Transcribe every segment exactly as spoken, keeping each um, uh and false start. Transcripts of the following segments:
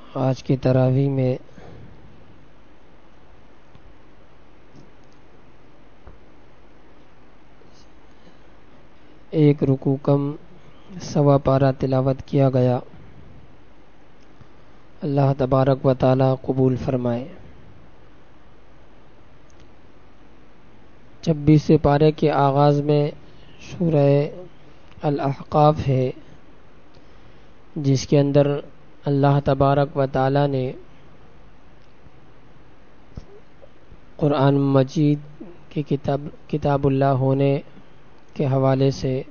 آج کی تراویح میں ایک رکوع کم سوا پارہ تلاوت کیا گیا۔ اللہ تبارک و تعالی قبول فرمائے۔ چھبیسویں پارے کے آغاز میں سورہ الاحقاف ہے، جس کے اندر اللہ تبارک و تعالی نے قرآن مجید کی کتاب کتاب اللہ ہونے کے حوالے سے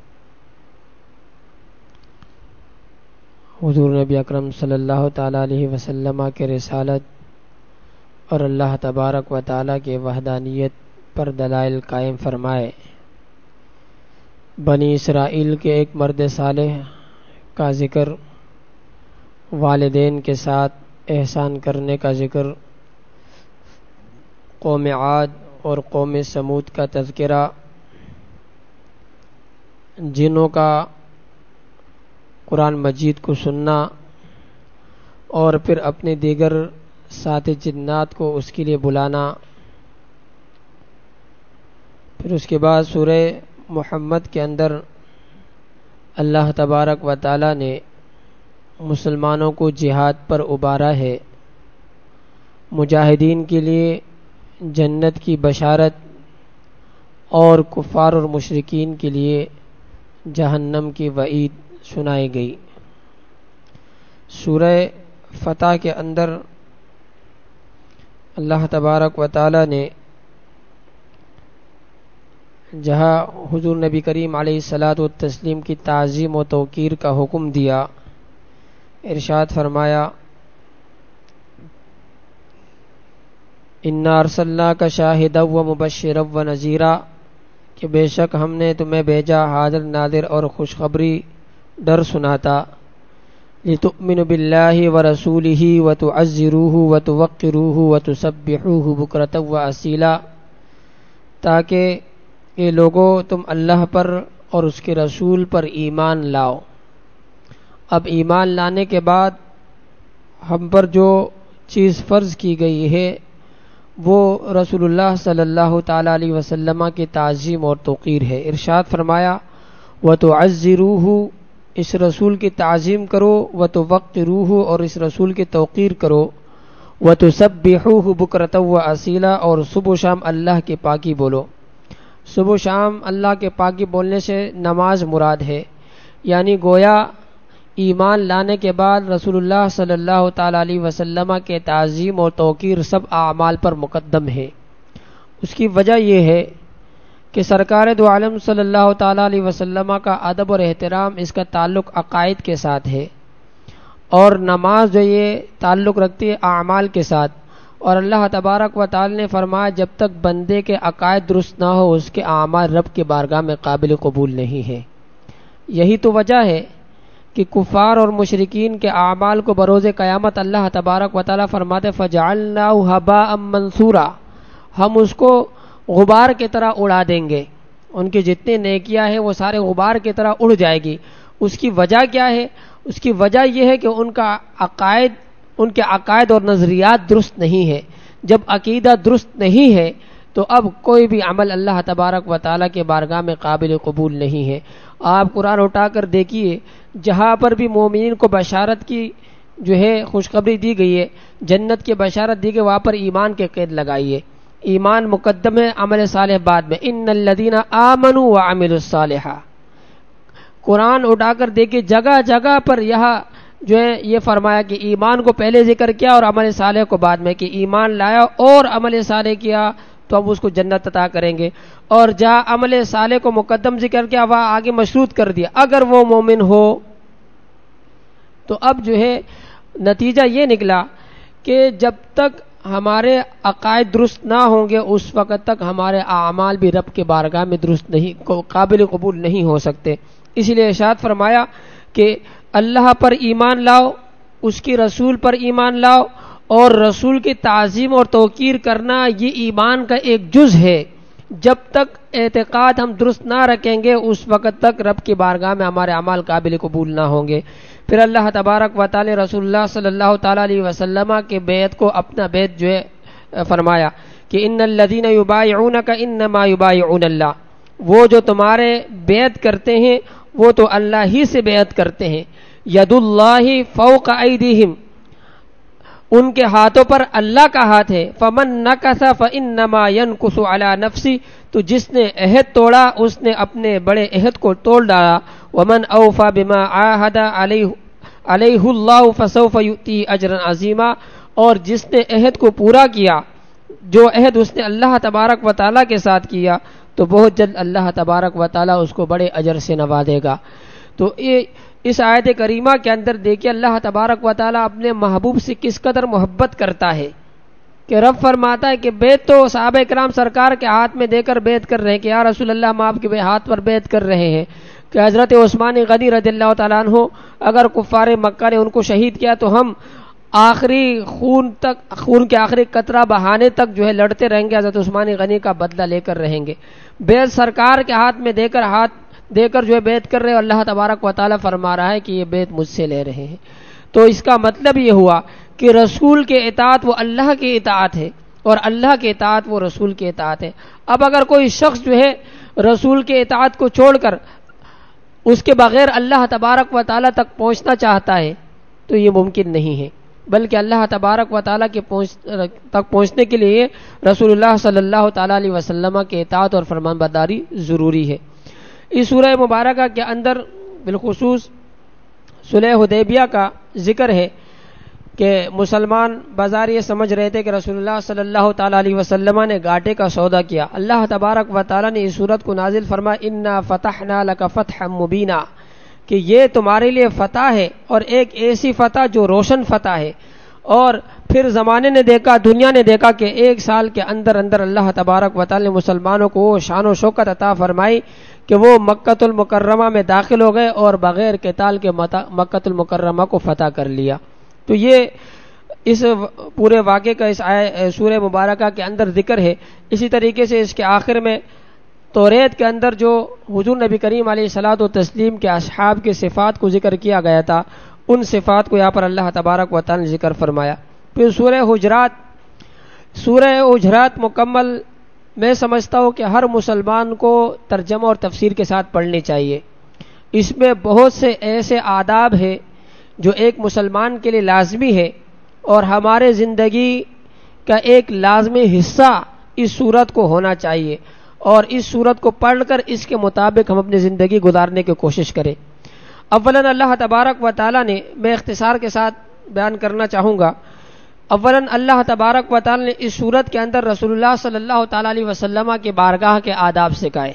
حضور نبی اکرم صلی اللہ تعالی علیہ وسلم کے رسالت اور اللہ تبارک و تعالی کے وحدانیت پر دلائل قائم فرمائے۔ بنی اسرائیل کے ایک مرد صالح کا ذکر، والدین کے ساتھ احسان کرنے کا ذکر، قوم عاد اور قوم سمود کا تذکرہ، جنوں کا قرآن مجید کو سننا اور پھر اپنے دیگر ساتھی جنات کو اس کے لیے بلانا۔ پھر اس کے بعد سورہ محمد کے اندر اللہ تبارک و تعالی نے مسلمانوں کو جہاد پر ابھارا ہے، مجاہدین کے لیے جنت کی بشارت اور کفار اور مشرکین کے لیے جہنم کی وعید سنائی گئی۔ سورہ فتح کے اندر اللہ تبارک و تعالی نے جہاں حضور نبی کریم علیہ الصلاۃ والتسلیم کی تعظیم و توقیر کا حکم دیا، ارشاد فرمایا، انا ارسلناک شاہدا و مبشرا و نذیرا، کہ بے شک ہم نے تمہیں بھیجا حاضر ناظر اور خوشخبری ڈر سناتا، لتؤمنوا باللہ ورسولہ وتعزروہ وتوقروہ وتسبحوہ بکرۃ واصیلا، تاکہ یہ لوگوں تم اللہ پر اور اس کے رسول پر ایمان لاؤ۔ اب ایمان لانے کے بعد ہم پر جو چیز فرض کی گئی ہے وہ رسول اللہ صلی اللہ تعالی علیہ وسلم کی تعظیم اور توقیر ہے۔ ارشاد فرمایا، وَتُعَزِّرُوهُ، اس رسول کی تعظیم کرو، وَتُوَقِّرُوهُ، اور اس رسول کی توقیر کرو، وَتُسَبِّحُوهُ بُكْرَةً وَأَصِيلًا، اور صبح و شام اللہ کی پاکی بولو۔ صبح و شام اللہ کے پاکی بولنے سے نماز مراد ہے، یعنی گویا ایمان لانے کے بعد رسول اللہ صلی اللہ تعالی علیہ وسلم کے تعظیم اور توقیر سب اعمال پر مقدم ہے۔ اس کی وجہ یہ ہے کہ سرکار دو عالم صلی اللہ تعالی علیہ وسلم کا ادب اور احترام، اس کا تعلق عقائد کے ساتھ ہے، اور نماز جو یہ تعلق رکھتی ہے اعمال کے ساتھ، اور اللہ تبارک و تعالی نے فرمایا جب تک بندے کے عقائد درست نہ ہو اس کے اعمال رب کی بارگاہ میں قابل قبول نہیں ہے۔ یہی تو وجہ ہے کہ کفار اور مشرکین کے اعمال کو بروز قیامت اللہ تبارک و تعالی فرماتے فجعلناہ ھباء منثورا، ہم اس کو غبار کی طرح اڑا دیں گے، ان کی جتنی نیکیاں ہیں وہ سارے غبار کی طرح اڑ جائے گی۔ اس کی وجہ کیا ہے؟ اس کی وجہ یہ ہے کہ ان کا عقائد ان کے عقائد اور نظریات درست نہیں ہے۔ جب عقیدہ درست نہیں ہے تو اب کوئی بھی عمل اللہ تبارک و تعالیٰ کے بارگاہ میں قابل قبول نہیں ہے۔ آپ قرآن اٹھا کر دیکھیے، جہاں پر بھی مومنین کو بشارت کی جو ہے خوشخبری دی گئی ہے، جنت کی بشارت دی گئی، وہاں پر ایمان کے قید لگائیے۔ ایمان مقدم ہے، عمل صالح بعد میں۔ ان الذین آمنوا وعملوا الصالحات، قرآن اٹھا کر دیکھیے جگہ جگہ پر یہاں جو ہے یہ فرمایا کہ ایمان کو پہلے ذکر کیا اور عمل صالح کو بعد میں، کہ ایمان لایا اور عمل صالح کیا تو اب اس کو جنت عطا کریں گے، اور جہاں عمل صالح کو مقدم ذکر کیا وہاں آگے مشروط کر دیا اگر وہ مومن ہو۔ تو اب جو ہے نتیجہ یہ نکلا کہ جب تک ہمارے عقائد درست نہ ہوں گے اس وقت تک ہمارے اعمال بھی رب کے بارگاہ میں درست نہیں، قابل قبول نہیں ہو سکتے۔ اس لیے ارشاد فرمایا کہ اللہ پر ایمان لاؤ، اس کی رسول پر ایمان لاؤ، اور رسول کی تعظیم اور توقیر کرنا یہ ایمان کا ایک جز ہے۔ جب تک اعتقاد ہم درست نہ رکھیں گے اس وقت تک رب کی بارگاہ میں ہمارے اعمال قابل قبول نہ ہوں گے۔ پھر اللہ تبارک و تعالی رسول اللہ صلی اللہ تعالی علیہ وسلم کے بیعت کو اپنا بیعت جو ہے فرمایا کہ ان الذین یبایعونک انما یبایعون اللہ، وہ جو تمہارے بیعت کرتے ہیں وہ تو اللہ ہی سے بیعت کرتے ہیں. ید اللہ فوق ایدیہم، ان کے ہاتھوں پر اللہ کا ہاتھ ہے. فمن نکث فانما ینکث علی نفسی، تو جس نے عہد توڑا اس نے اپنے بڑے عہد کو توڑ ڈالا. ومن اوفى بما عاهد علیہ علیہ اللہ فسوف یؤتی اجرا عظیما، اور جس نے عہد کو پورا کیا، جو عہد اس نے اللہ تبارک و تعالیٰ کے ساتھ کیا، تو بہت جلد اللہ تبارک و تعالیٰ اس کو بڑے اجر سے نوازے گا. تو یہ اس آیت کریمہ کے اندر دیکھیے اللہ تبارک و تعالیٰ اپنے محبوب سے کس قدر محبت کرتا ہے کہ رب فرماتا ہے کہ بیعت تو صحابہ کرام سرکار کے ہاتھ میں دے کر بیعت کر رہے ہیں کہ یا رسول اللہ ہم آپ کے ہاتھ پر بیعت کر رہے ہیں کہ حضرت عثمان غنی رضی اللہ تعالیٰ عنہ اگر کفار مکہ نے ان کو شہید کیا تو ہم آخری خون تک خون کے آخری قطرہ بہانے تک جو ہے لڑتے رہیں گے، حضرت عثمان غنی کا بدلہ لے کر رہیں گے. بیعت سرکار کے ہاتھ میں دے کر ہاتھ دے کر جو ہے بیعت کر رہے ہیں، اللہ تبارک و تعالیٰ فرما رہا ہے کہ یہ بیعت مجھ سے لے رہے ہیں. تو اس کا مطلب یہ ہوا کہ رسول کے اطاعت وہ اللہ کی اطاعت ہے اور اللہ کے اطاعت وہ رسول کے اطاعت ہے. اب اگر کوئی شخص جو ہے رسول کے اطاعت کو چھوڑ کر اس کے بغیر اللہ تبارک و تعالیٰ تک پہنچنا چاہتا ہے تو یہ ممکن نہیں ہے، بلکہ اللہ تبارک و تعالیٰ کے پہنچ تک پہنچنے کے لیے رسول اللہ صلی اللہ تعالیٰ علیہ وسلم کے اطاعت اور فرمان برداری ضروری ہے. اس سورہ مبارکہ کے اندر بالخصوص صلح حدیبیہ کا ذکر ہے کہ مسلمان بازار یہ سمجھ رہے تھے کہ رسول اللہ صلی اللہ تعالیٰ علیہ وسلم نے گھاٹے کا سودا کیا. اللہ تبارک و تعالیٰ نے اس صورت کو نازل فرمایا انا فتحنا لک فتحا مبینا، کہ یہ تمہارے لیے فتح ہے اور ایک ایسی فتح جو روشن فتح ہے. اور پھر زمانے نے دیکھا، دنیا نے دیکھا کہ ایک سال کے اندر اندر اللہ تبارک و تعالی نے مسلمانوں کو وہ شان و شوکت عطا فرمائی کہ وہ مکۃ المکرمہ میں داخل ہو گئے اور بغیر قتال کے مکۃ المکرمہ کو فتح کر لیا. تو یہ اس پورے واقعے کا اس سورہ مبارکہ کے اندر ذکر ہے. اسی طریقے سے اس کے آخر میں توریت کے اندر جو حضور نبی کریم علیہ الصلوۃ والتسلیم کے اصحاب کے صفات کو ذکر کیا گیا تھا، ان صفات کو یہاں پر اللہ تبارک و تعالی نے ذکر فرمایا. پھر سورہ حجرات سورہ حجرات مکمل میں سمجھتا ہوں کہ ہر مسلمان کو ترجمہ اور تفسیر کے ساتھ پڑھنی چاہیے. اس میں بہت سے ایسے آداب ہیں جو ایک مسلمان کے لیے لازمی ہے اور ہمارے زندگی کا ایک لازمی حصہ اس سورت کو ہونا چاہیے، اور اس سورت کو پڑھ کر اس کے مطابق ہم اپنی زندگی گزارنے کی کوشش کریں. اولاً اللہ تبارک و تعالی نے، میں اختصار کے ساتھ بیان کرنا چاہوں گا، اولاً اللہ تبارک و تعالی نے اس سورت کے اندر رسول اللہ صلی اللہ تعالی علیہ وسلم کے بارگاہ کے آداب سکھائے،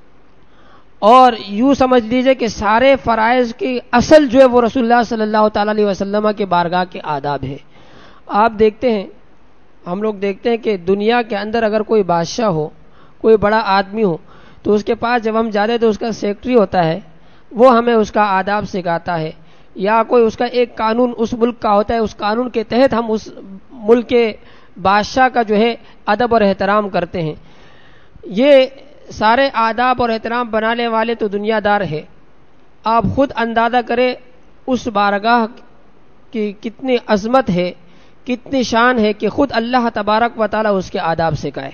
اور یوں سمجھ لیجئے کہ سارے فرائض کی اصل جو ہے وہ رسول اللہ صلی اللہ تعالی علیہ وسلم کے بارگاہ کے آداب ہے. آپ دیکھتے ہیں، ہم لوگ دیکھتے ہیں کہ دنیا کے اندر اگر کوئی بادشاہ ہو، کوئی بڑا آدمی ہو، تو اس کے پاس جب ہم جاتے تو اس کا سیکرٹری ہوتا ہے، وہ ہمیں اس کا آداب سکھاتا ہے، یا کوئی اس کا ایک قانون اس ملک کا ہوتا ہے، اس قانون کے تحت ہم اس ملک کے بادشاہ کا جو ہے ادب اور احترام کرتے ہیں. یہ سارے آداب اور احترام بنانے والے تو دنیا دار ہے. آپ خود اندازہ کریں اس بارگاہ کی کتنی عظمت ہے، کتنی شان ہے کہ خود اللہ تبارک و تعالی اس کے آداب سکھائے.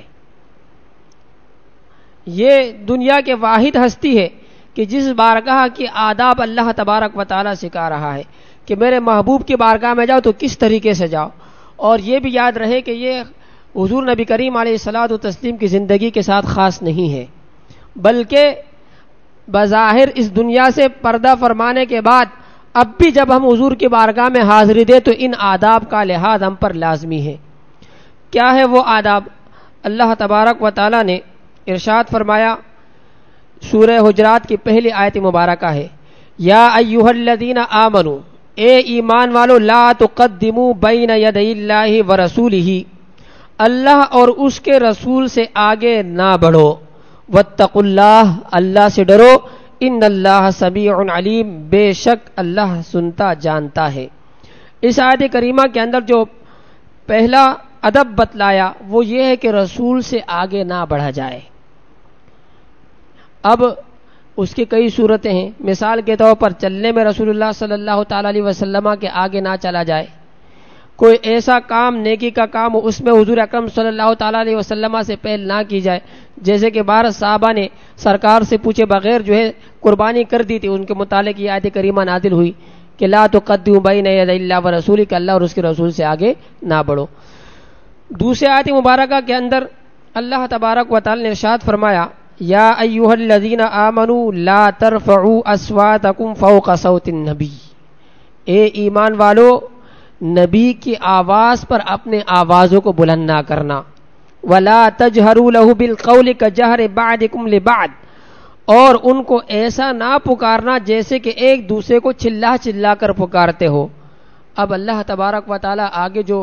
یہ دنیا کے واحد ہستی ہے کہ جس بارگاہ کی آداب اللہ تبارک و تعالی سکھا رہا ہے کہ میرے محبوب کی بارگاہ میں جاؤ تو کس طریقے سے جاؤ. اور یہ بھی یاد رہے کہ یہ حضور نبی کریم علیہ الصلوۃ والتسلیم کی زندگی کے ساتھ خاص نہیں ہے، بلکہ بظاہر اس دنیا سے پردہ فرمانے کے بعد اب بھی جب ہم حضور کی بارگاہ میں حاضری دیں تو ان آداب کا لحاظ ہم پر لازمی ہے. کیا ہے وہ آداب؟ اللہ تبارک و تعالی نے ارشاد فرمایا، سورہ حجرات کی پہلی آیت مبارکہ ہے، یا ایھا الذین آمنوا، اے ایمان والو، لا تقدموا بین یدی اللہ ورسولہ، اللہ اور اس کے رسول سے آگے نہ بڑھو، واتقوا اللہ، اللہ سے ڈرو، ان اللہ سمیع علیم، بے شک اللہ سنتا جانتا ہے. اس آیت کریمہ کے اندر جو پہلا ادب بتلایا وہ یہ ہے کہ رسول سے آگے نہ بڑھا جائے. اب اس کی کئی صورتیں ہیں. مثال کے طور پر چلنے میں رسول اللہ صلی اللہ تعالیٰ علیہ وسلم کے آگے نہ چلا جائے. کوئی ایسا کام نیکی کا کام ہو اس میں حضور اکرم صلی اللہ تعالیٰ علیہ وسلم سے پہل نہ کی جائے. جیسے کہ بارہ صحابہ نے سرکار سے پوچھے بغیر جو ہے قربانی کر دی تھی, ان کے متعلق یہ آیت کریمہ نازل ہوئی کہ لا تقدموا بین یدی اللہ ورسولہ, کہ اللہ اور اس کے رسول سے آگے نہ بڑھو. دوسرے آیت مبارکہ کے اندر اللہ تبارک و تعالی نے ارشاد فرمایا یا ایھا الذین آمنوا لا ترفعوا اصواتکم فوق صوت النبی, اے ایمان والو نبی کی آواز پر اپنے آوازوں کو بلند نہ کرنا. ولا تجہروا لہ بالقول کجہر بعضکم لبعض, اور ان کو ایسا نہ پکارنا جیسے کہ ایک دوسرے کو چلا چلا کر پکارتے ہو. اب اللہ تبارک و تعالی آگے جو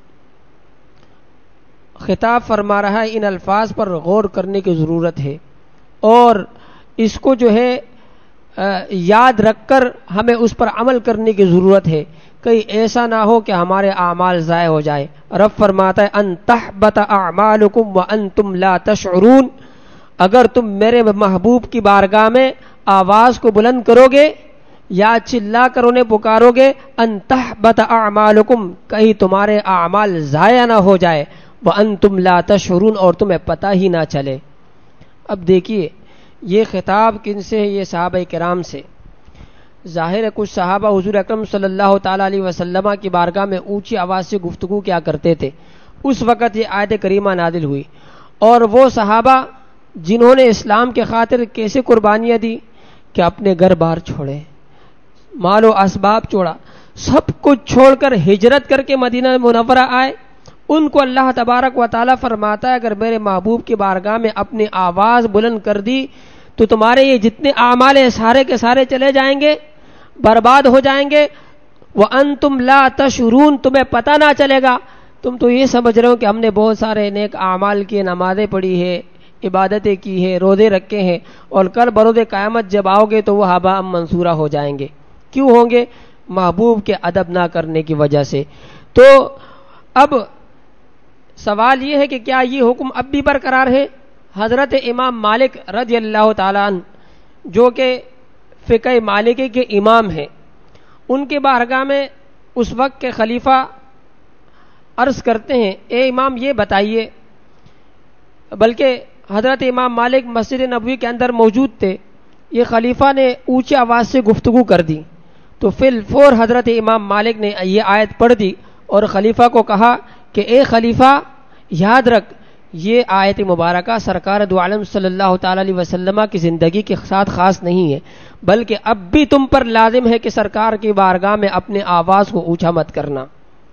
خطاب فرما رہا ہے ان الفاظ پر غور کرنے کی ضرورت ہے, اور اس کو جو ہے یاد رکھ کر ہمیں اس پر عمل کرنے کی ضرورت ہے, کہیں ایسا نہ ہو کہ ہمارے اعمال ضائع ہو جائے. رب فرماتا ہے ان تحبط اعمالکم وانتم لا تشعرون, اگر تم میرے محبوب کی بارگاہ میں آواز کو بلند کرو گے یا چلا کر انہیں پکارو گے, ان تحبط اعمالکم, کہیں تمہارے اعمال ضائع نہ ہو جائے, وانتم لا تشعرون, اور تمہیں پتہ ہی نہ چلے. اب دیکھیے یہ خطاب کن سے ہے؟ یہ صحابہ کرام سے. ظاہر ہے کچھ صحابہ حضور اکرم صلی اللہ تعالیٰ علیہ وسلم کی بارگاہ میں اونچی آواز سے گفتگو کیا کرتے تھے. اس وقت یہ آیت کریمہ نازل ہوئی, اور وہ صحابہ جنہوں نے اسلام کے خاطر کیسے قربانیاں دی کہ اپنے گھر بار چھوڑے, مال و اسباب چھوڑا, سب کچھ چھوڑ کر ہجرت کر کے مدینہ منورہ آئے. ان کو اللہ تبارک و تعالیٰ فرماتا ہے اگر میرے محبوب کی بارگاہ میں اپنی آواز بلند کر دی تو تمہارے یہ جتنے اعمال ہیں سارے کے سارے چلے جائیں گے, برباد ہو جائیں گے. وَأَنْتُمْ لَا تَشْعُرُونَ, تمہیں پتہ نہ چلے گا. تم تو یہ سمجھ رہے ہو کہ ہم نے بہت سارے نیک اعمال کیے, نمازیں پڑھی ہے, عبادتیں کی ہے, روزے رکھے ہیں, اور کل بروز قیامت جب آؤ گے تو وہ ہباء منثورا ہو جائیں گے. کیوں ہوں گے؟ محبوب کے ادب نہ کرنے کی وجہ سے. تو اب سوال یہ ہے کہ کیا یہ حکم اب بھی برقرار ہے؟ حضرت امام مالک رضی اللہ تعالیٰ عنہ جو کہ فقہ مالکی کے امام ہیں, ان کے بارگاہ میں اس وقت کے خلیفہ عرض کرتے ہیں اے امام یہ بتائیے, بلکہ حضرت امام مالک مسجد نبوی کے اندر موجود تھے, یہ خلیفہ نے اونچی آواز سے گفتگو کر دی تو فی الفور حضرت امام مالک نے یہ آیت پڑھ دی اور خلیفہ کو کہا کہ اے خلیفہ یاد رکھ یہ آیت مبارکہ سرکار دو عالم صلی اللہ تعالیٰ علیہ وسلم کی زندگی کے ساتھ خاص نہیں ہے, بلکہ اب بھی تم پر لازم ہے کہ سرکار کی بارگاہ میں اپنے آواز کو اونچا مت کرنا.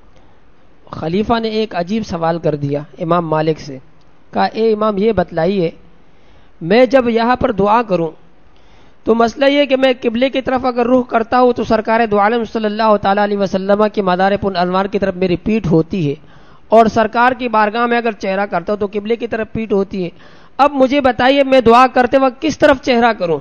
خلیفہ نے ایک عجیب سوال کر دیا امام مالک سے, کہا اے امام یہ بتلائیے میں جب یہاں پر دعا کروں تو مسئلہ یہ کہ میں قبلے کی طرف اگر رخ کرتا ہوں تو سرکار دو عالم صلی اللہ تعالیٰ علیہ وسلم کی مدار پن انوار کی طرف میری پیٹھ ہوتی ہے, اور سرکار کی بارگاہ میں اگر چہرہ کرتا ہوں تو قبلے کی طرف پیٹھ ہوتی ہے. اب مجھے بتائیے میں دعا کرتے وقت کس طرف چہرہ کروں؟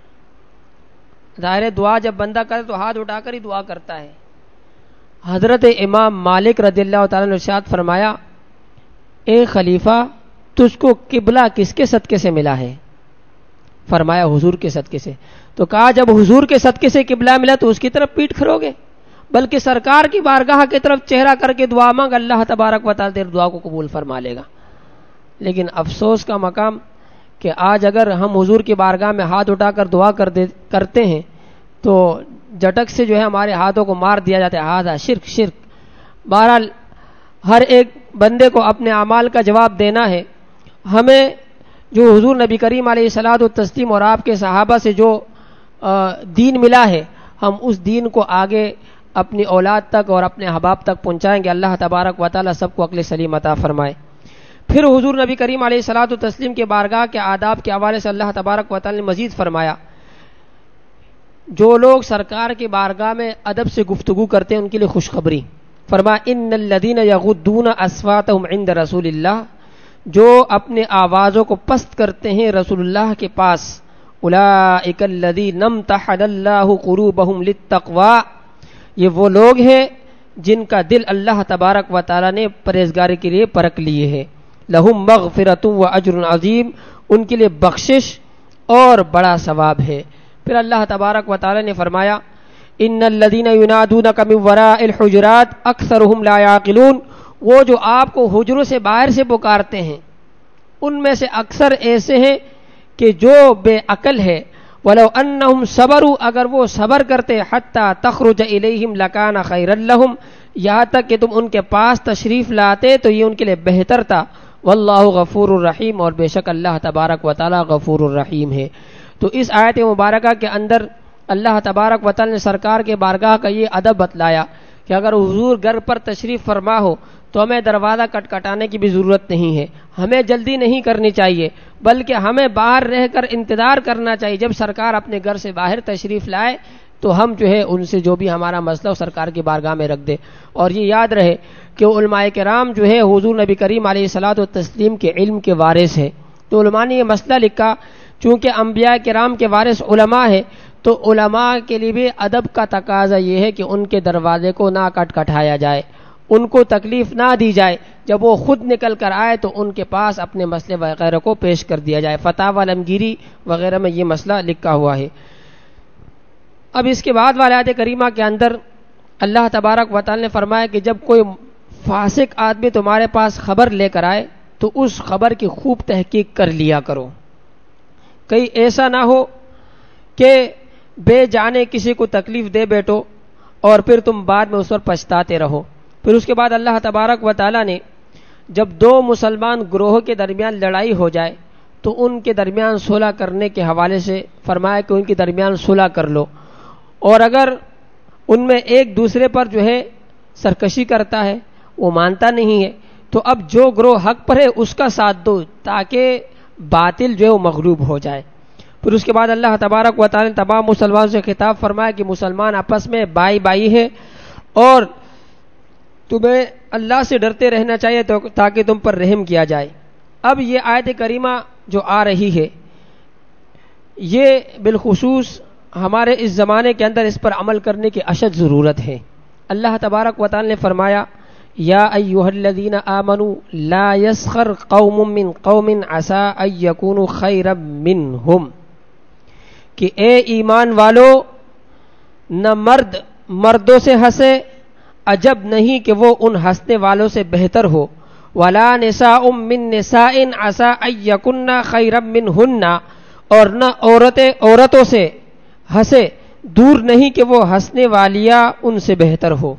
ظاہر دعا جب بندہ کرے تو ہاتھ اٹھا کر ہی دعا کرتا ہے. حضرت امام مالک رضی اللہ تعالیٰ نے ارشاد فرمایا اے خلیفہ تجھ کو قبلہ کس کے صدقے سے ملا ہے؟ فرمایا حضور کے صدقے سے. تو کہا جب حضور کے صدقے سے قبلہ ملا تو اس کی طرف پیٹھ کرو گے؟ بلکہ سرکار کی بارگاہ کی طرف چہرہ کر کے دعا مانگ, اللہ تبارک و تعالی تیری دعا کو قبول فرما لے گا. لیکن افسوس کا مقام کہ آج اگر ہم حضور کی بارگاہ میں ہاتھ اٹھا کر دعا کر دے کرتے ہیں تو جٹک سے جو ہے ہمارے ہاتھوں کو مار دیا جاتا ہے. ہاتھ شرک شرک. بہرحال ہر ایک بندے کو اپنے اعمال کا جواب دینا ہے. ہمیں جو حضور نبی کریم علیہ الصلوۃ والتسلیم اور آپ کے صحابہ سے جو دین ملا ہے ہم اس دین کو آگے اپنی اولاد تک اور اپنے احباب تک پہنچائیں گے. اللہ تبارک و تعالی سب کو عقل سلیم عطا فرمائے. پھر حضور نبی کریم علیہ الصلوۃ والتسلیم کے بارگاہ کے آداب کے حوالے سے اللہ تبارک و تعالی نے مزید فرمایا جو لوگ سرکار کی بارگاہ میں ادب سے گفتگو کرتے ہیں ان کے لیے خوشخبری. فرمایا ان الذین یغضون اصواتهم عند رسول اللہ, جو اپنے آوازوں کو پست کرتے ہیں رسول اللہ کے پاس, اولئک الذین امتحن اللہ قلوبهم للتقوی, یہ وہ لوگ ہیں جن کا دل اللہ تبارک و تعالی نے پرہیزگاری کے لیے پرکھ لیے ہے. لہم مغفرۃ و اجر عظیم, ان کے لیے بخشش اور بڑا ثواب ہے۔ پھر اللہ تبارک و تعالی نے فرمایا ان الذین ینادونک من وراء الحجرات اکثرهم لا یعقلون، وہ جو آپ کو حجروں سے باہر سے پکارتے ہیں ان میں سے اکثر ایسے ہیں کہ جو بے عقل ہے۔ ولو انہم صبروا، اگر وہ صبر کرتے، حتی تخرج الیہم لکان خیرا لہم، یہاں تک کہ تم ان کے پاس تشریف لاتے تو یہ ان کے لیے بہتر تھا۔ واللہ غفور الرحیم، اور بے شک اللہ تبارک و تعالی غفور الرحیم ہے۔ تو اس آیت مبارکہ کے اندر اللہ تبارک و تعالی نے سرکار کے بارگاہ کا یہ ادب بتلایا کہ اگر حضور گھر پر تشریف فرما ہو تو ہمیں دروازہ کٹکھٹانے کی بھی ضرورت نہیں ہے، ہمیں جلدی نہیں کرنی چاہیے، بلکہ ہمیں باہر رہ کر انتظار کرنا چاہیے۔ جب سرکار اپنے گھر سے باہر تشریف لائے تو ہم جو ہے ان سے جو بھی ہمارا مسئلہ ہو سرکار کی بارگاہ میں رکھ دے۔ اور یہ یاد رہے کہ علماء کرام جو ہے حضور نبی کریم علیہ الصلوۃ والتسلیم کے علم کے وارث ہیں۔ تو علماء نے یہ مسئلہ لکھا، چونکہ انبیاء کرام کے وارث علماء ہیں تو علماء کے لیے بھی ادب کا تقاضا یہ ہے کہ ان کے دروازے کو نہ کٹکھٹایا جائے، ان کو تکلیف نہ دی جائے، جب وہ خود نکل کر آئے تو ان کے پاس اپنے مسئلے وغیرہ کو پیش کر دیا جائے۔ فتاوی علمگیری وغیرہ میں یہ مسئلہ لکھا ہوا ہے۔ اب اس کے بعد والی آیت کریمہ کے اندر اللہ تبارک و تعالی نے فرمایا کہ جب کوئی فاسق آدمی تمہارے پاس خبر لے کر آئے تو اس خبر کی خوب تحقیق کر لیا کرو، کہیں ایسا نہ ہو کہ بے جانے کسی کو تکلیف دے بیٹھو اور پھر تم بعد میں اس پر پچھتاتے رہو۔ پھر اس کے بعد اللہ تبارک و تعالی نے جب دو مسلمان گروہ کے درمیان لڑائی ہو جائے تو ان کے درمیان صلح کرنے کے حوالے سے فرمایا کہ ان کے درمیان صلح کر لو، اور اگر ان میں ایک دوسرے پر جو ہے سرکشی کرتا ہے، وہ مانتا نہیں ہے، تو اب جو گروہ حق پر ہے اس کا ساتھ دو تاکہ باطل جو ہے وہ مغلوب ہو جائے۔ پھر اس کے بعد اللہ تبارک و تعالی نے تمام مسلمانوں سے خطاب فرمایا کہ مسلمان آپس میں بائی بائی ہے اور تمہیں اللہ سے ڈرتے رہنا چاہیے تاکہ تم پر رحم کیا جائے۔ اب یہ آیت کریمہ جو آ رہی ہے یہ بالخصوص ہمارے اس زمانے کے اندر اس پر عمل کرنے کی اشد ضرورت ہے۔ اللہ تبارک و تعالی نے فرمایا یا ایھا الذین آمنوا لا یسخر قوم من قوم عسى ان یکونوا خیرا منہم، کہ اے ایمان والو نہ مرد مردوں سے ہنسے، عجب نہیں کہ وہ ان ہنسنے والوں سے بہتر ہو، ولا نساء من نساء عسى ان یکن خیرا منہن، اور نہ عورتیں عورتوں سے ہنسے، دور نہیں کہ وہ ہنسنے والیاں ان سے بہتر ہو۔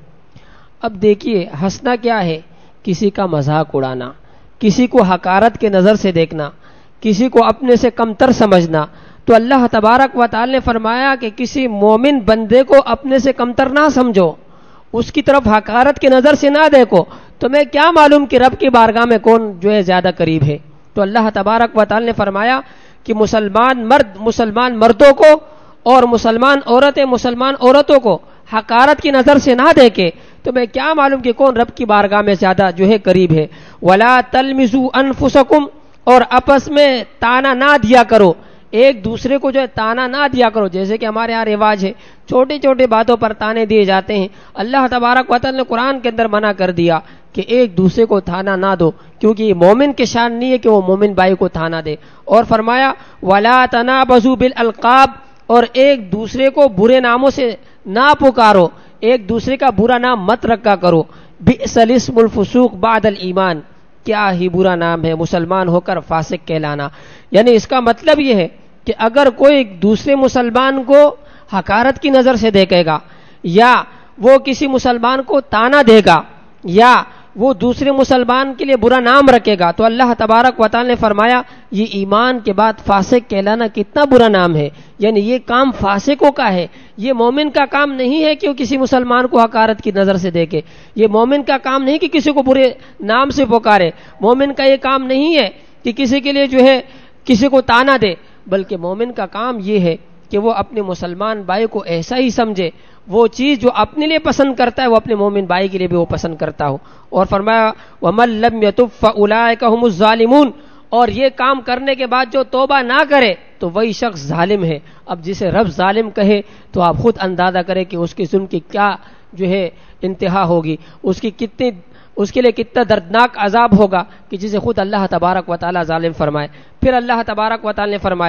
اب دیکھیے ہنسنا کیا ہے؟ کسی کا مذاق اڑانا، کسی کو حقارت کے نظر سے دیکھنا، کسی کو اپنے سے کمتر سمجھنا۔ تو اللہ تبارک و تعالی نے فرمایا کہ کسی مومن بندے کو اپنے سے کمتر نہ سمجھو، اس کی طرف حقارت کے نظر سے نہ دیکھو، تمہیں کیا معلوم کہ رب کی بارگاہ میں کون جو ہے زیادہ قریب ہے۔ تو اللہ تبارک و تعالی نے فرمایا کہ مسلمان مرد مسلمان مردوں کو اور مسلمان عورتیں مسلمان عورتوں کو حقارت کی نظر سے نہ دیکھے، تمہیں کیا معلوم کہ کون رب کی بارگاہ میں زیادہ جو ہے قریب ہے۔ ولا تلمزوا انفسکم، اور آپس میں تانا نہ دیا کرو، ایک دوسرے کو جو ہے تانا نہ دیا کرو، جیسے کہ ہمارے یہاں رواج ہے چھوٹی چھوٹی باتوں پر تانے دیے جاتے ہیں۔ اللہ تبارک و تعالی نے قرآن کے اندر منع کر دیا کہ ایک دوسرے کو تانا نہ دو، کیونکہ یہ مومن کے شان نہیں ہے کہ وہ مومن بھائی کو تانا دے۔ اور فرمایا ولا تنابزوا بالالقاب، اور ایک دوسرے کو برے ناموں سے نہ پکارو، ایک دوسرے کا برا نام مت رکھا کرو۔ بئس الاسم الفسوق بعد الایمان، کیا ہی برا نام ہے مسلمان ہو کر فاسق کہلانا۔ یعنی اس کا مطلب یہ ہے کہ اگر کوئی دوسرے مسلمان کو حقارت کی نظر سے دیکھے گا، یا وہ کسی مسلمان کو تانا دے گا، یا وہ دوسرے مسلمان کے لیے برا نام رکھے گا، تو اللہ تبارک و تعالی نے فرمایا یہ ایمان کے بعد فاسق کہلانا کتنا برا نام ہے۔ یعنی یہ کام فاسقوں کا ہے، یہ مومن کا کام نہیں ہے کہ وہ کسی مسلمان کو حقارت کی نظر سے دیکھے، یہ مومن کا کام نہیں کہ کسی کو برے نام سے پکارے، مومن کا یہ کام نہیں ہے کہ کسی کے لیے جو ہے کسی کو تانا دے، بلکہ مومن کا کام یہ ہے کہ وہ اپنے مسلمان بھائی کو ایسا ہی سمجھے، وہ چیز جو اپنے لیے پسند کرتا ہے وہ اپنے مومن بھائی کے لیے بھی وہ پسند کرتا ہو۔ اور فرمایا وَمَن لَّمْ يَتُبْ فَأُولَٰئِكَ هُمُ الظَّالِمُونَ، اور یہ کام کرنے کے بعد جو توبہ نہ کرے تو وہی شخص ظالم ہے۔ اب جسے رب ظالم کہے تو آپ خود اندازہ کریں کہ اس کے ظلم کی کیا جو ہے انتہا ہوگی، اس کی کتنی اس کے لیے کتنا دردناک عذاب ہوگا کہ جسے خود اللہ تبارک و تعالی ظالم فرمائے۔ پھر اللہ تبارک و تعالی نے فرمایا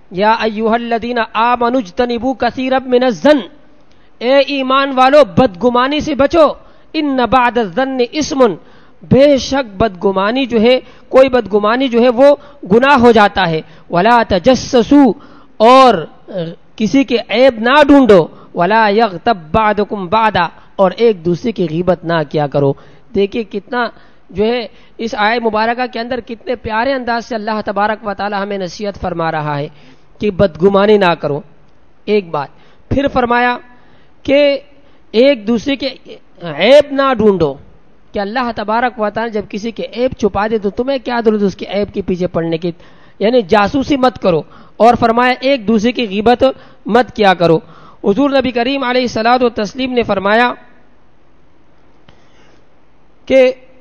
یا ایھا الذین آمنوا اجتنبوا کثیرا من الظن، اے ایمان والو بدگمانی سے بچو، ان بعد الظن اسم، بے شک بدگمانی جو ہے کوئی بدگمانی جو ہے وہ گناہ ہو جاتا ہے، ولا تجسسوا، اور کسی کے عیب نہ ڈھونڈو، ولا یغتب بعضکم بعضا، اور ایک دوسرے کی غیبت نہ کیا کرو۔ دیکھیے کتنا جو ہے اس آیت مبارکہ کے اندر کتنے پیارے انداز سے اللہ تبارک و تعالی ہمیں نصیحت فرما رہا ہے کہ بدگمانی نہ کرو۔ ایک بات پھر فرمایا کہ ایک دوسرے کے عیب نہ ڈھونڈو، کہ اللہ تبارک و تعالی جب کسی کے عیب چھپا دے تو تمہیں کیا ضرورت اس کے عیب کے پیچھے پڑنے کی، یعنی جاسوسی مت کرو۔ اور فرمایا ایک دوسرے کی غیبت مت کیا کرو۔ حضور نبی کریم علیہ الصلوۃ والتسلیم نے فرمایا کہ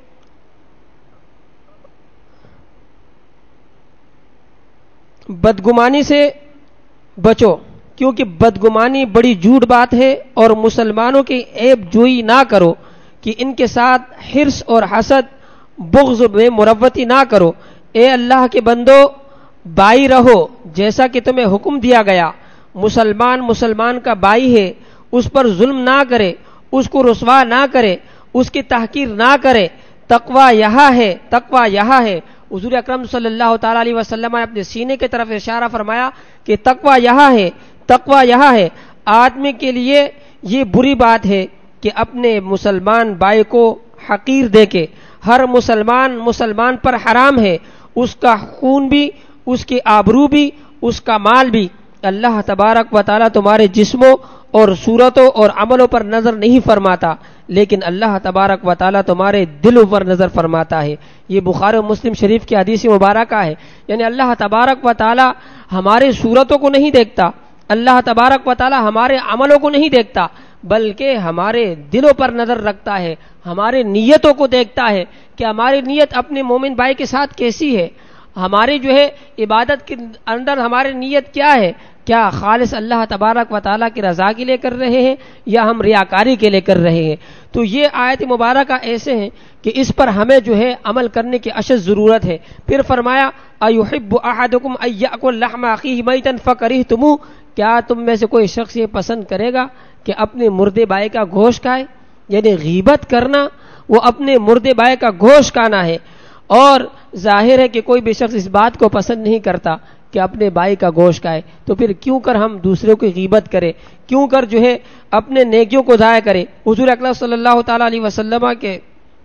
بدگمانی سے بچو، کیونکہ بدگمانی بڑی جھوٹ بات ہے، اور مسلمانوں کی عیب جوئی نہ کرو کہ ان کے ساتھ حرص اور حسد بغض میں مروتی نہ کرو۔ اے اللہ کے بندو بائی رہو جیسا کہ تمہیں حکم دیا گیا، مسلمان مسلمان کا بائی ہے، اس پر ظلم نہ کرے، اس کو رسوا نہ کرے، اس کی تحقیر نہ کرے۔ تقوی یہاں ہے، تقوی یہاں ہے۔ حضور اکرم صلی اللہ تعالی علیہ وسلم نے اپنے سینے کی طرف اشارہ فرمایا کہ تقوی یہاں ہے، تقوی یہاں ہے۔ آدمی کے لیے یہ بری بات ہے کہ اپنے مسلمان بھائی کو حقیر دے کے، ہر مسلمان مسلمان پر حرام ہے، اس کا خون بھی، اس کی آبرو بھی، اس کا مال بھی۔ اللہ تبارک و تعالی تمہارے جسموں اور صورتوں اور عملوں پر نظر نہیں فرماتا، لیکن اللہ تبارک و تعالی تمہارے دلوں پر نظر فرماتا ہے۔ یہ بخاری و مسلم شریف کی حدیث مبارکہ ہے، یعنی اللہ تبارک و تعالی ہمارے صورتوں کو نہیں دیکھتا، اللہ تبارک و تعالی ہمارے عملوں کو نہیں دیکھتا، بلکہ ہمارے دلوں پر نظر رکھتا ہے، ہمارے نیتوں کو دیکھتا ہے کہ ہماری نیت اپنے مومن بھائی کے ساتھ کیسی ہے، ہماری جو ہے عبادت کے اندر ہماری نیت کیا ہے، کیا خالص اللہ تبارک و تعالیٰ کی رضا کے لیے کر رہے ہیں یا ہم ریاکاری کے لیے کر رہے ہیں۔ تو یہ آیت مبارکہ ایسے ہیں کہ اس پر ہمیں جو ہے عمل کرنے کی اشد ضرورت ہے۔ پھر فرمایا ایحب احدکم ان یاکل لحم اخیہ میتا فکرہتموہ، کیا تم میں سے کوئی شخص یہ پسند کرے گا کہ اپنے مردے بھائی کا گوشت کھائے، یعنی غیبت کرنا وہ اپنے مردے بھائی کا گوشت کھانا ہے، اور ظاہر ہے کہ کوئی بھی شخص اس بات کو پسند نہیں کرتا کہ اپنے بھائی کا گوشت کھائے، تو پھر کیوں کر ہم دوسروں کی غیبت کرے، کیوں کر جو ہے اپنے نیکیوں کو ضائع کرے۔ حضور اکرم صلی اللہ تعالی علیہ وسلم کے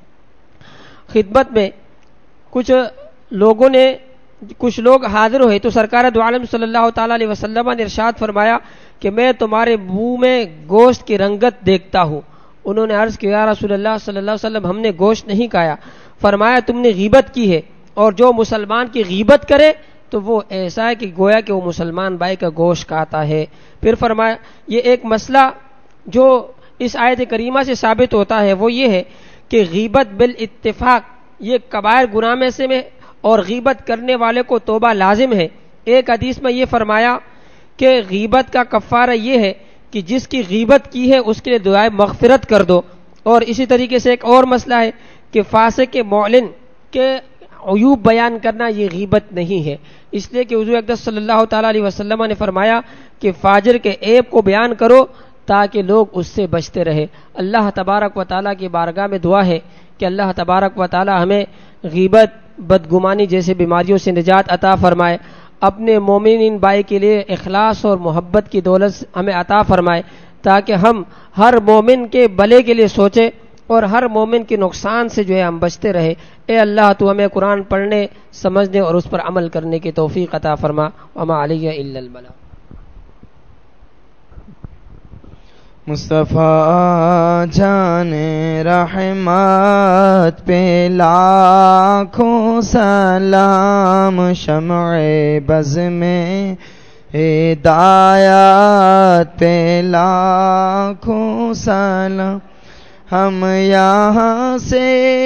خدمت میں کچھ لوگوں نے کچھ لوگ حاضر ہوئے تو سرکار دو عالم صلی اللہ تعالی علیہ وسلم نے ارشاد فرمایا کہ میں تمہارے منہ میں گوشت کی رنگت دیکھتا ہوں۔ انہوں نے عرض کیا یا رسول اللہ صلی اللہ علیہ وسلم ہم نے گوشت نہیں کھایا۔ فرمایا تم نے غیبت کی ہے، اور جو مسلمان کی غیبت کرے تو وہ ایسا ہے کہ گویا کہ وہ مسلمان بھائی کا گوشت کھاتا ہے۔ پھر فرمایا یہ ایک مسئلہ جو اس آیت کریمہ سے ثابت ہوتا ہے وہ یہ ہے کہ غیبت بالاتفاق یہ کبائر گناہ میں سے میں، اور غیبت کرنے والے کو توبہ لازم ہے۔ ایک حدیث میں یہ فرمایا کہ غیبت کا کفارہ یہ ہے کہ جس کی غیبت کی ہے اس کے لیے دعائے مغفرت کر دو۔ اور اسی طریقے سے ایک اور مسئلہ ہے کہ فاسق کے معلن کے عیوب بیان کرنا یہ غیبت نہیں ہے، اس لیے کہ حضور اقدس صلی اللہ تعالی علیہ وسلم نے فرمایا کہ فاجر کے عیب کو بیان کرو تاکہ لوگ اس سے بچتے رہے۔ اللہ تبارک و تعالیٰ کی بارگاہ میں دعا ہے کہ اللہ تبارک و تعالیٰ ہمیں غیبت، بدگمانی جیسے بیماریوں سے نجات عطا فرمائے، اپنے مومنین بھائی کے لیے اخلاص اور محبت کی دولت ہمیں عطا فرمائے، تاکہ ہم ہر مومن کے بھلے کے لیے سوچیں اور ہر مومن کے نقصان سے جو ہے ہم بچتے رہے۔ اے اللہ تو ہمیں قرآن پڑھنے، سمجھنے اور اس پر عمل کرنے کی توفیق عطا فرما۔ وما علیہ الا البلاغ۔ مصطفیٰ جان رحمت پہ لاکھوں سلام، شمع بز میں ہدایت پہ لاکھوں سلام، ہم یہاں سے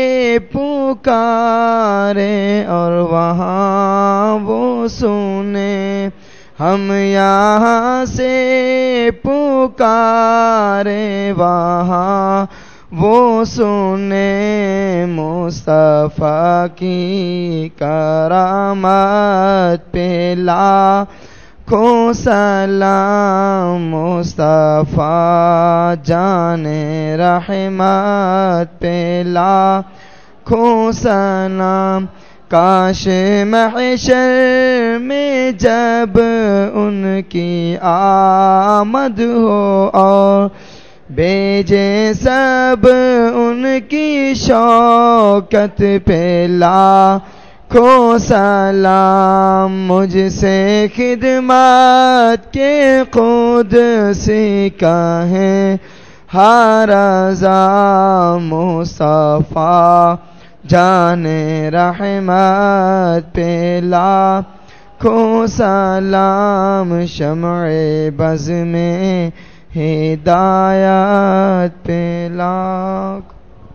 پکارے اور وہاں وہ سنے، ہم یہاں سے پکارے وہاں وہ سنے، مصطفیٰ کی کرامت پہ لاکھوں کو سلام مصطفیٰ جان رحمت پہ لاکھوں سلام. کاش محشر میں جب ان کی آمد ہو اور بھیجے سب ان کی شوکت پہ لاکھوں سلام. مجھ سے خدمت کے قدسی کہیں ہر رضا مصطفیٰ جان رحمت پہ لاکھوں سلام. شمع بز میں ہدایت پہ لاکھ.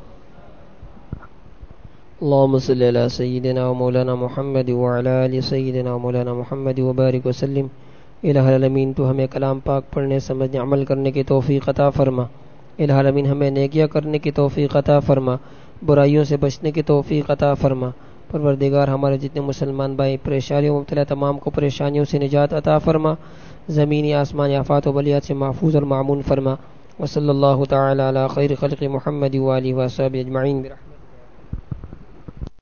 اللهم صل على سيدنا ومولانا محمد وعلى آل سيدنا ومولانا محمد وبارك وسلم. الہ العالمین تو ہمیں کلام پاک پڑھنے سمجھنے عمل کرنے کی توفیق عطا فرما. الہ العالمین ہمیں نیکیاں کرنے کی توفیق عطا فرما، برائیوں سے بچنے کی توفیق عطا فرما. پروردگار ہمارے جتنے مسلمان بھائی پریشانیوں مبتلا تمام کو پریشانیوں سے نجات عطا فرما، زمینی آسمانی آفات و بلیات سے محفوظ اور معمون فرما. وصلی اللہ تعالی علی خیر خلق محمد و آلہ و صحبہ اجمعین برحمتہ.